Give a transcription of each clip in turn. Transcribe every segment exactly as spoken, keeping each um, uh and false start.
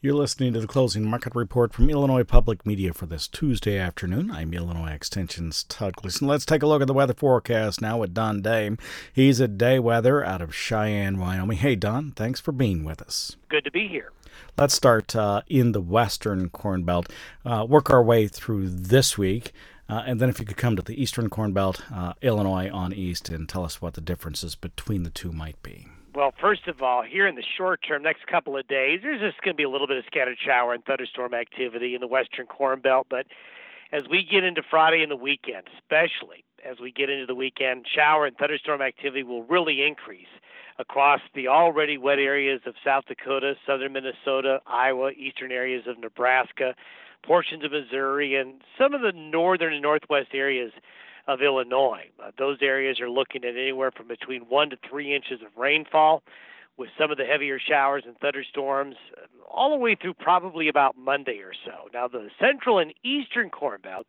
You're listening to the Closing Market Report from Illinois Public Media for this Tuesday afternoon. I'm Illinois Extension's Todd Gleason. Let's take a look at the weather forecast now with Don Day. He's at Day Weather out of Cheyenne, Wyoming. Hey, Don, thanks for being with us. Good to be here. Let's start uh, in the western Corn Belt, uh, work our way through this week, uh, and then if you could come to the eastern Corn Belt, uh, Illinois on east, and tell us what the differences between the two might be. Well, first of all, here in the short term, next couple of days, there's just going to be a little bit of scattered shower and thunderstorm activity in the western Corn Belt. But as we get into Friday and the weekend, especially as we get into the weekend, shower and thunderstorm activity will really increase across the already wet areas of South Dakota, southern Minnesota, Iowa, eastern areas of Nebraska, portions of Missouri, and some of the northern and northwest areas of Illinois. Uh, those areas are looking at anywhere from between one to three inches of rainfall, with some of the heavier showers and thunderstorms uh, all the way through probably about Monday or so. Now, the central and eastern Corn Belt,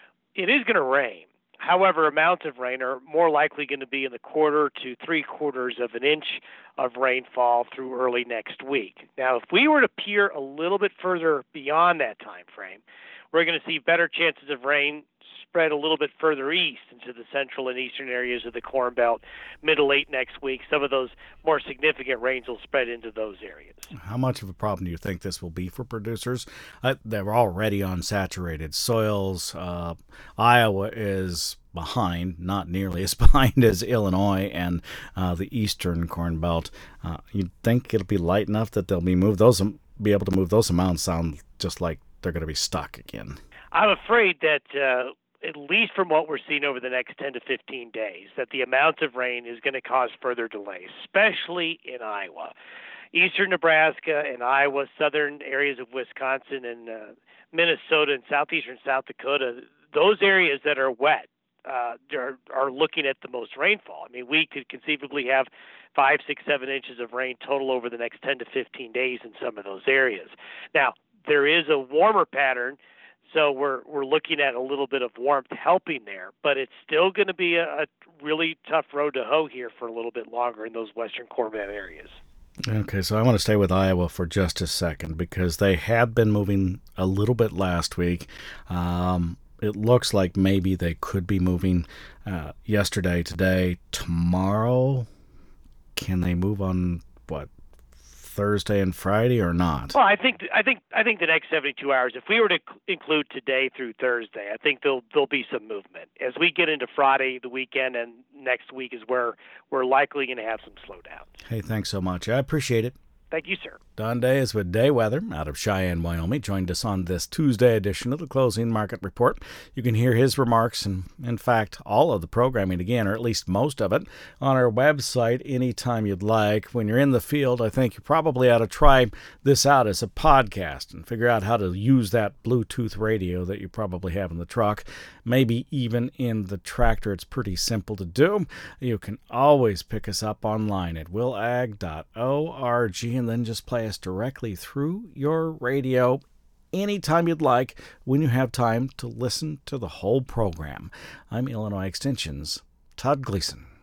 it is going to rain. However, amounts of rain are more likely going to be in the quarter to three quarters of an inch of rainfall through early next week. Now, if we were to peer a little bit further beyond that time frame, we're going to see better chances of rain spread a little bit further east into the central and eastern areas of the Corn Belt mid to late next week. Some of those more significant rains will spread into those areas. How much of a problem do you think this will be for producers? Uh, they're already on saturated soils. Uh, Iowa is behind, not nearly as behind as Illinois and uh, the eastern Corn Belt. Uh, you'd think it'll be light enough that they'll be moved. Those be able to move those amounts sound just like they're going to be stuck again. I'm afraid that uh, at least from what we're seeing over the next ten to fifteen days, that the amount of rain is going to cause further delays, especially in Iowa. Eastern Nebraska and Iowa, southern areas of Wisconsin and uh, Minnesota and southeastern South Dakota, those areas that are wet uh, are, are looking at the most rainfall. I mean, we could conceivably have five, six, seven inches of rain total over the next ten to fifteen days in some of those areas. Now, there is a warmer pattern, so we're we're looking at a little bit of warmth helping there, but it's still going to be a, a really tough road to hoe here for a little bit longer in those western Corn Belt areas. Okay, so I want to stay with Iowa for just a second because they have been moving a little bit last week. Um, it looks like maybe they could be moving uh, yesterday, today, tomorrow. Can they move on, what, Thursday and Friday or not? Well, I think I think I think the next seventy-two hours, if we were to include today through Thursday, I think there'll there'll be some movement. As we get into Friday, the weekend, and next week is where we're likely going to have some slowdown. Hey, thanks so much. I appreciate it. Thank you, sir. Don Day is with Day Weather out of Cheyenne, Wyoming. Joined us on this Tuesday edition of the Closing Market Report. You can hear his remarks and, in fact, all of the programming again, or at least most of it, on our website anytime you'd like. When you're in the field, I think you probably ought to try this out as a podcast and figure out how to use that Bluetooth radio that you probably have in the truck, maybe even in the tractor. It's pretty simple to do. You can always pick us up online at will ag dot org and then just play us directly through your radio anytime you'd like when you have time to listen to the whole program. I'm Illinois Extension's Todd Gleason.